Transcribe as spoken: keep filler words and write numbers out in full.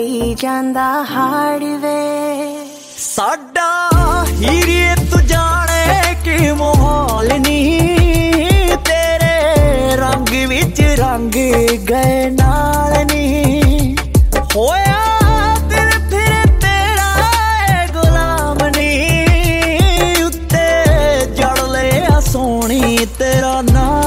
ਜਾਂਦਾ ਹਾੜ ਵੇ ਸਾਡਾ ਹੀਰੇ ਤੂੰ ਜਾਣੇ ਕਿ ਮਾਹੌਲ ਨਹੀਂ ਤੇਰੇ ਰੰਗ ਵਿੱਚ ਰੰਗ ਗਏ ਨਾਲ ਨਹੀਂ ਹੋਇਆ ਦਿਲ ਫਿਰ ਤੇਰਾ ਗੁਲਾਮ ਨਹੀਂ ਉੱਤੇ ਜੜ ਲਿਆ ਸੋਹਣੀ ਤੇਰਾ ਨਾਂ